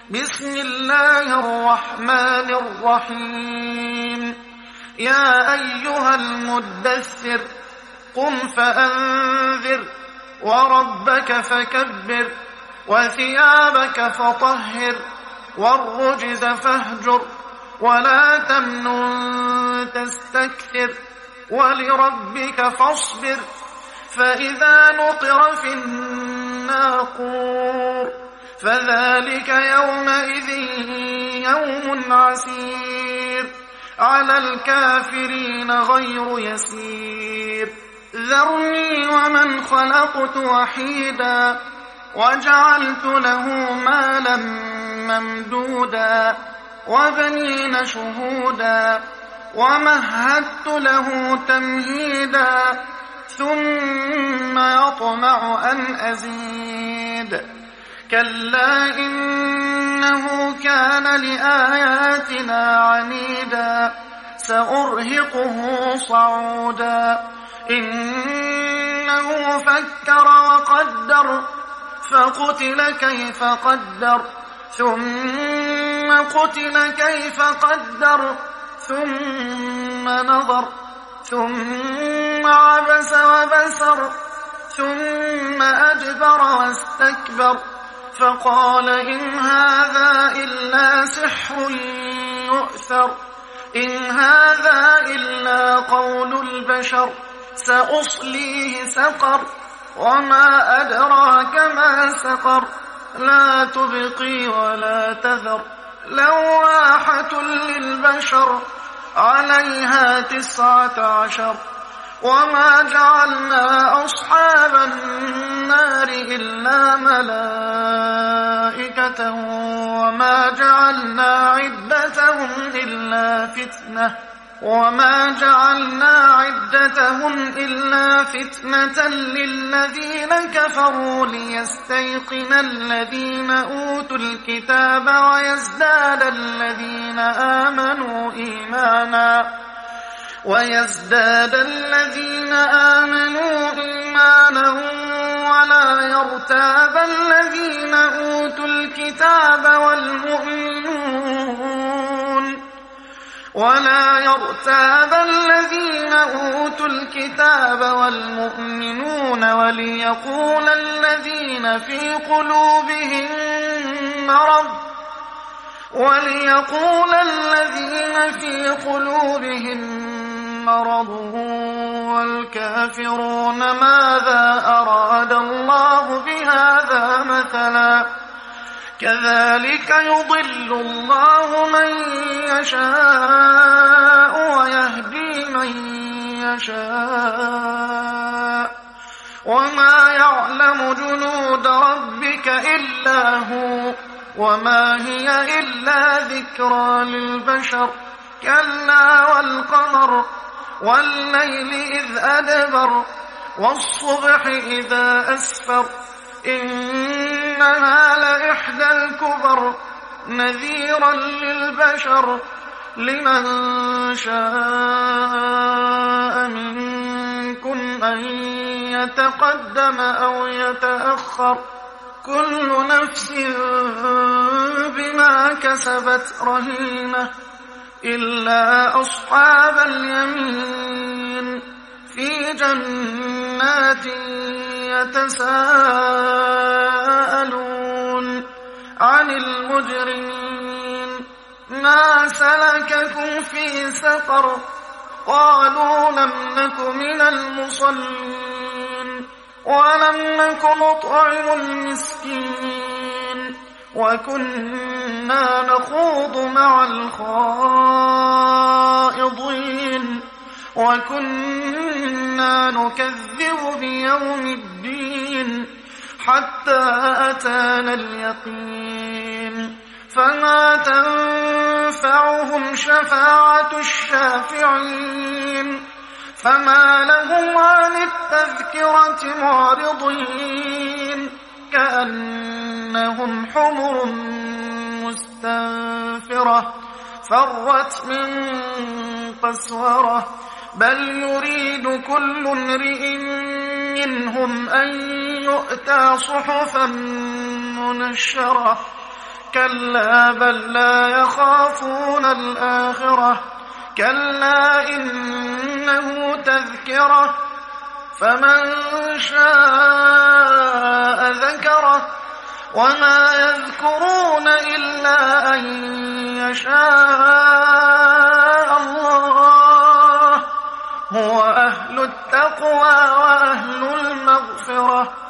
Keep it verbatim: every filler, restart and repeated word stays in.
بسم الله الرحمن الرحيم يا أيها المدثر قم فأنذر وربك فكبر وثيابك فطهر والرجز فاهجر ولا تمنن تستكثر ولربك فاصبر فإذا نقر في الناقور فذلك يومئذ يوم عسير على الكافرين غير يسير ذرني ومن خلقت وحيدا وجعلت له مالا ممدودا وبنين شهودا ومهدت له تمهيدا ثم يطمع أن أزيد كلا إنه كان لآياتنا عنيدا سأرهقه صعودا إنه فكر وقدر فقتل كيف قدر ثم قتل كيف قدر ثم نظر ثم عبس وبسر ثم أدبر واستكبر فقال إن هذا إلا سحر يؤثر إن هذا إلا قول البشر سأصليه سقر وما أدراك ما سقر لا تبقي ولا تذر لواحة للبشر عليها تسعة عشر وما جعلنا أصحاب النار إلا ملائكة وما جعلنا عدتهم إلا فتنة وما جعلنا عدتهم إلا فتنة للذين كفروا ليستيقن الذين أوتوا الكتاب ويزداد الذين آمنوا إيمانا ويزداد الذين آمنوا إيمانا ولا يرتاب الذين أوتوا الكتاب والمؤمنون ولا يرتاب الذين أوتوا الكتاب والمؤمنون وليقول الذين في قلوبهم مرض وليقول الذين في قلوبهم مرض والكافرون ماذا أراد الله بهذا مثلا كذلك يضل الله من يشاء ويهدي من يشاء وما يعلم جنود ربك إلا هو وما هي إلا ذكرى للبشر كلا والقمر والليل إذ أدبر والصبح إذا أسفر إنها لإحدى الكبر نذيرا للبشر لمن شاء منكم أن يتقدم أو يتأخر كل نفس بما كسبت رهينة إلا أصحاب اليمين في جنات يتساءلون عن المجرمين ما سلككم في سقر قالوا لم نك من المصلين ولم نك نطعم المسكين وكنا نخوض مع الخائضين وكنا نكذب بيوم الدين حتى أتانا اليقين فما تنفعهم شفاعة الشافعين فما لهم عن التذكرة معرضين كأنهم حمر مستنفرة فرت من قسورة بل يريد كل امرئ منهم أن يؤتى صحفا منشرة كلا بل لا يخافون الآخرة كلا إنه تذكرة فمن شاء ذكره وما يذكرون إلا أن يشاء الله هو أهل التقوى وأهل المغفرة